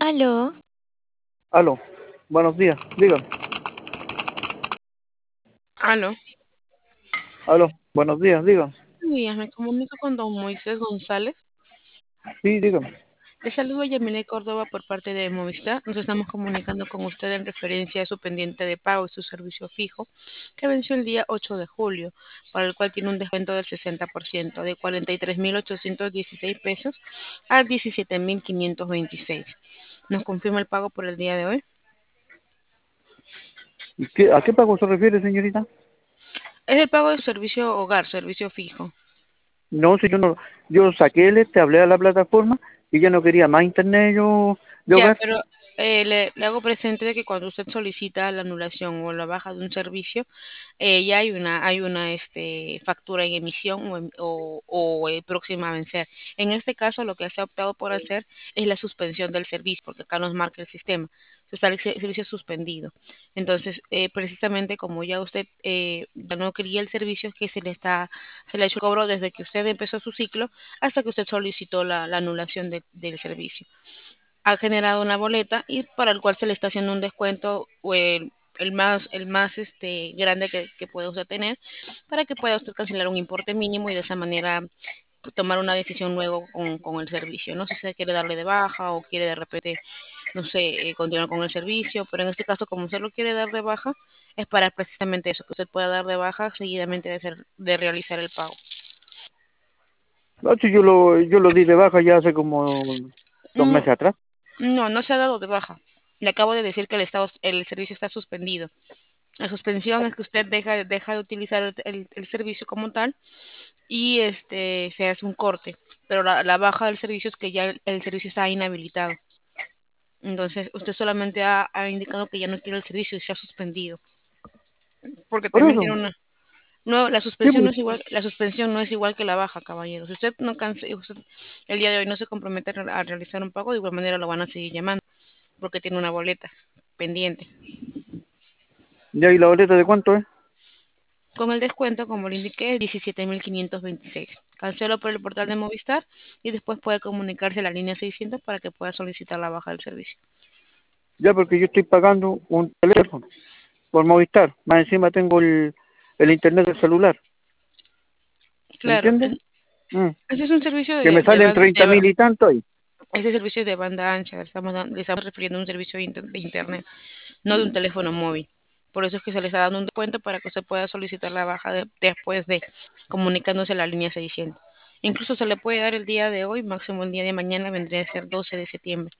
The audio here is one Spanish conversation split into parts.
Aló, Aló, buenos días, dígame. aló. Aló, buenos días, dígame. Buenos días, me comunico con don Moisés González. Sí, dígame. Le saludo a Yamile Córdoba por parte de Movistar. Nos estamos comunicando con usted en referencia a su pendiente de pago y su servicio fijo, que venció el día 8 de julio, para el cual tiene un descuento del 60%, de 43.816 pesos a 17.526. ¿Nos confirma el pago por el día de hoy? ¿A qué pago se refiere, señorita? Es el pago de servicio hogar, servicio fijo. No, si yo no, yo saqué hablé a la plataforma y ya no quería más internet yo de Ya, hogar. pero le hago presente de que cuando usted solicita la anulación o la baja de un servicio, ya hay una factura en emisión o próxima a vencer. En este caso, lo que se ha optado por hacer es la suspensión del servicio, porque acá nos marca el sistema. Está el servicio suspendido. Entonces, precisamente como ya usted ya no quería el servicio que se le ha hecho cobro desde que usted empezó su ciclo hasta que usted solicitó la anulación del servicio, ha generado una boleta y para el cual se le está haciendo un descuento o el más grande que puede usted tener para que pueda usted cancelar un importe mínimo y de esa manera pues, tomar una decisión luego con el servicio. No sé si se quiere darle de baja o quiere de repente, no sé, continuar con el servicio, pero en este caso como usted lo quiere dar de baja, es para precisamente eso, que usted pueda dar de baja seguidamente de realizar el pago. No, si yo lo di de baja ya hace como dos Mm, meses atrás. No, no se ha dado de baja. Le acabo de decir que el servicio está suspendido. La suspensión es que usted deja de utilizar el servicio como tal y se hace un corte, pero la baja del servicio es que ya el servicio está inhabilitado. Entonces, usted solamente ha indicado que ya no quiere el servicio y se ha suspendido, porque Por también tiene eso, una. No, sí, la suspensión no es igual que la baja, caballero. Si usted no usted el día de hoy no se compromete a realizar un pago, de igual manera lo van a seguir llamando, porque tiene una boleta pendiente. ya, ¿y la boleta de cuánto es? Con el descuento, como le indiqué, 17.526. Cancelo por el portal de Movistar y después puede comunicarse a la línea 600 para que pueda solicitar la baja del servicio. Ya, porque yo estoy pagando un teléfono por Movistar. Más encima tengo el internet del celular. ¿Me Claro, entiendes? Mm. ese es un servicio Que me salen 30.000 y tanto ahí. ese servicio es de banda ancha. Le estamos refiriendo a un servicio de internet, no de un teléfono móvil. Por eso es que se le está dando un descuento para que usted pueda solicitar la baja después de comunicándose a la línea 600. Incluso se le puede dar el día de hoy, máximo el día de mañana vendría a ser 12 de septiembre.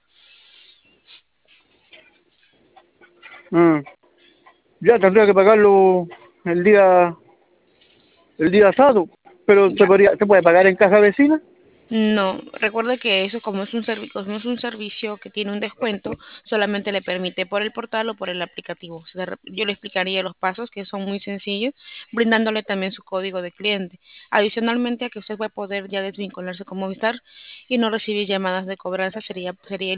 Mm. Ya tendría que pagarlo el día el día asado, pero Ya. se puede pagar en caja vecina. No, recuerde que eso como es un servicio que tiene un descuento, solamente le permite por el portal o por el aplicativo. O sea, yo le explicaría los pasos que son muy sencillos, brindándole también su código de cliente. Adicionalmente a que usted va a poder ya desvincularse con Movistar y no recibir llamadas de cobranza, sería